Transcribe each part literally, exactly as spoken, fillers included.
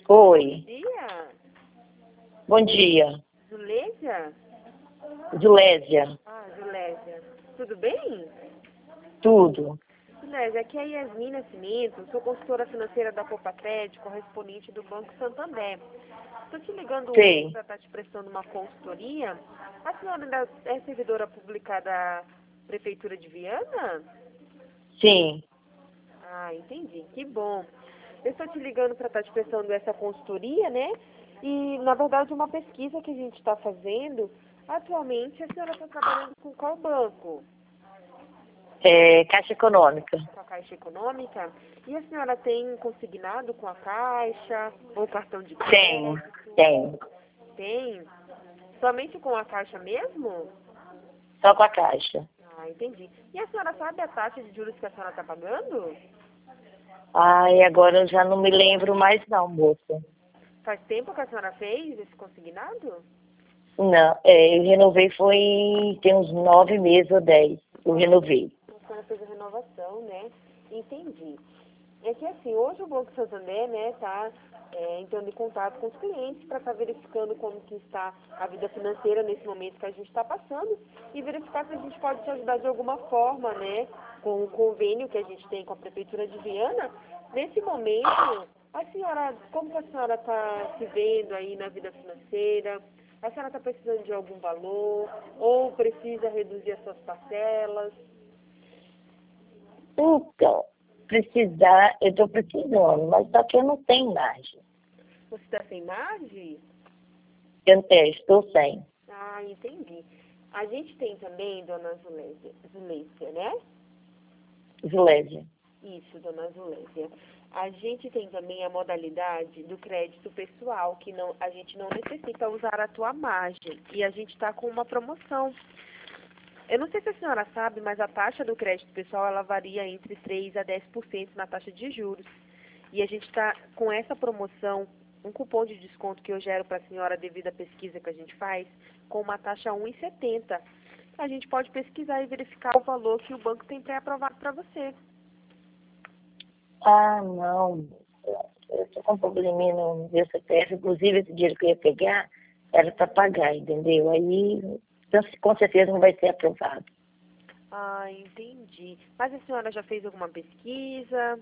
Oi, Dia? bom dia. Zulésia? Zulésia, Ah, Zulésia. Tudo bem? tudo. Zulésia, aqui é a Yasmin Nascimento, sou consultora financeira da Copatred, correspondente do Banco Santander. Estou te ligando hoje Sei, para estar te prestando uma consultoria. A senhora ainda é servidora pública da Prefeitura de Viana? sim. Ah, entendi. Que bom. Eu estou te ligando para estar te prestando essa consultoria, né? E, na verdade, uma pesquisa que a gente está fazendo, atualmente, a senhora está trabalhando com qual banco? É, Caixa Econômica. Com a Caixa Econômica? E a senhora tem consignado com a Caixa ou cartão de Tenho, crédito? tenho. Tem? Somente com a Caixa mesmo? Só com a Caixa. Ah, entendi. E a senhora sabe a taxa de juros que a senhora está pagando? Ai, agora eu já não me lembro mais não, moça. Faz tempo que a senhora fez esse consignado? Não, é, eu renovei foi, tem uns nove meses ou dez. Eu renovei. A senhora fez a renovação, né? Entendi. É que assim, hoje o Banco Santander, né, tá é, entrando em contato com os clientes para estar verificando como que está a vida financeira nesse momento que a gente está passando e verificar se a gente pode te ajudar de alguma forma, né, com o convênio que a gente tem com a Prefeitura de Viana. Nesse momento, a senhora, como que a senhora está se vendo aí na vida financeira? A senhora está precisando de algum valor ou precisa reduzir as suas parcelas? Então, precisar, eu estou precisando, mas só que eu não tenho margem. Você está sem margem? Eu é, estou sem. Ah, entendi. A gente tem também, dona Zulésia, Zulésia, né? Zulésia. Isso, dona Zulésia. A gente tem também a modalidade do crédito pessoal, que não, a gente não necessita usar a tua margem. E a gente está com uma promoção. Eu não sei se a senhora sabe, mas a taxa do crédito pessoal, ela varia entre três a dez por cento na taxa de juros. E a gente está com essa promoção, um cupom de desconto que eu gero para a senhora devido à pesquisa que a gente faz, com uma taxa um vírgula setenta. A gente pode pesquisar e verificar o valor que o banco tem pré-aprovado para você. Ah, não. Eu estou com um probleminha no meu C P F, inclusive esse dinheiro que eu ia pegar era para pagar, entendeu? Aí, então, com certeza não vai ser aprovado. Ah, entendi. Mas a senhora já fez alguma pesquisa?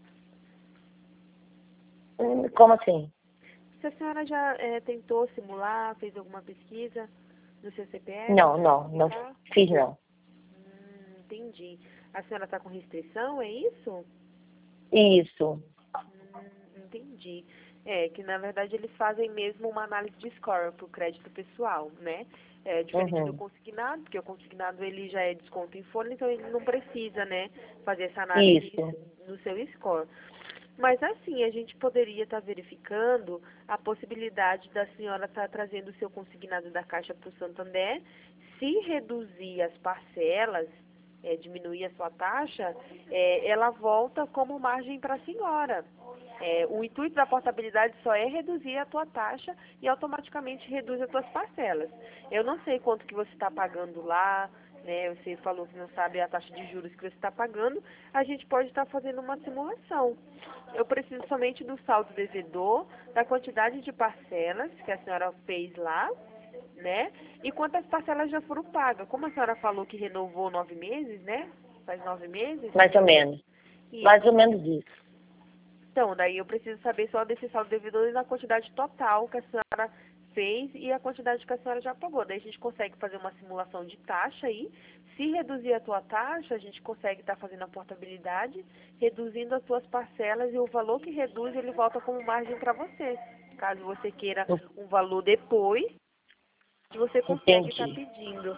Hum, Como assim? Se a senhora já eh, tentou simular, fez alguma pesquisa no seu C P F Não, para não, não verificar? fiz não. Hum, entendi. A senhora está com restrição, é isso? Isso. Hum, entendi. É, que na verdade eles fazem mesmo uma análise de score para o crédito pessoal, né? É diferente do Uhum. consignado, porque o consignado ele já é desconto em folha, então ele não precisa, né, fazer essa análise Isso. no seu score. Mas assim, a gente poderia estar verificando a possibilidade da senhora estar trazendo o seu consignado da Caixa para o Santander, se reduzir as parcelas, é, diminuir a sua taxa, é, ela volta como margem para a senhora. É, o intuito da portabilidade só é reduzir a tua taxa e automaticamente reduz as tuas parcelas. Eu não sei quanto que você está pagando lá, né? Você falou que não sabe a taxa de juros que você está pagando. A gente pode estar fazendo uma simulação. Eu preciso somente do saldo devedor, da quantidade de parcelas que a senhora fez lá, né? E quantas parcelas já foram pagas. Como a senhora falou que renovou nove meses, né? Faz nove meses? Mais ou menos. Mais Isso. ou menos isso. Então, daí eu preciso saber só desse saldo devedor e da quantidade total que a senhora fez e a quantidade que a senhora já pagou. Daí a gente consegue fazer uma simulação de taxa aí. Se reduzir a tua taxa, a gente consegue estar fazendo a portabilidade, reduzindo as tuas parcelas e o valor que reduz, ele volta como margem para você. Caso você queira um valor depois, você consegue estar Entendi. pedindo.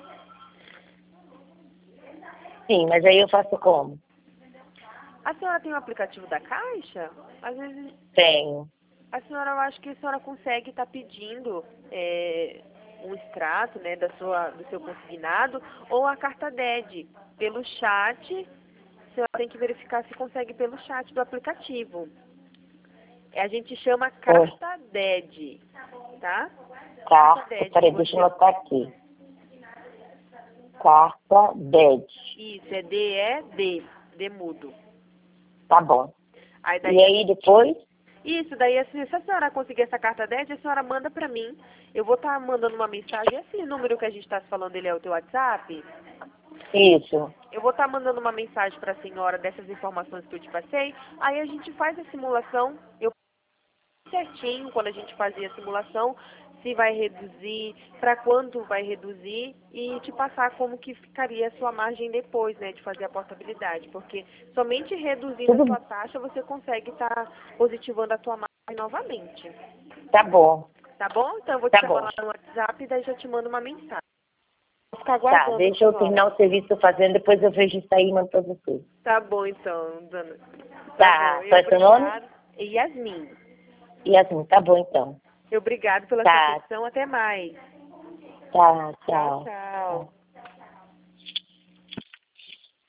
Sim, mas aí eu faço como? A senhora tem o aplicativo da Caixa? Às vezes Tenho. a senhora, eu acho que a senhora consegue estar pedindo é, um extrato, né, da sua, do seu consignado ou a carta D E D pelo chat. A senhora tem que verificar se consegue pelo chat do aplicativo. É, a gente chama Oi. carta D E D, tá? Carta Carta. D E D que Peraí, deixa eu você... anotar aqui. Carta D E D. Isso, é D E D, D mudo. Tá bom. Aí E daí aí depois? Isso, daí assim, se a senhora conseguir essa carta dez, a senhora manda pra mim. Eu vou estar mandando uma mensagem. Esse número que a gente está se falando, ele é o teu WhatsApp? Isso. Eu vou estar mandando uma mensagem para a senhora dessas informações que eu te passei. Aí a gente faz a simulação. Eu certinho quando a gente fazia a simulação, se vai reduzir, para quanto vai reduzir e te passar como que ficaria a sua margem depois, né, de fazer a portabilidade, porque somente reduzindo a Tudo sua taxa você consegue estar positivando a tua margem novamente. tá bom. Tá bom? Então eu vou te Tá chamar bom. lá no WhatsApp e daí já te mando uma mensagem. Vou ficar Tá, aguardando a deixa eu senhora. terminar o serviço que eu tô fazendo, depois eu vejo isso aí e mando pra você. Tá bom então, dona. Tá, bom. E qual é seu nome? obrigado. Yasmin. Yasmin, tá bom então. Obrigado pela sua Tá, atenção. Até mais. tá, Tchau, tchau. tchau.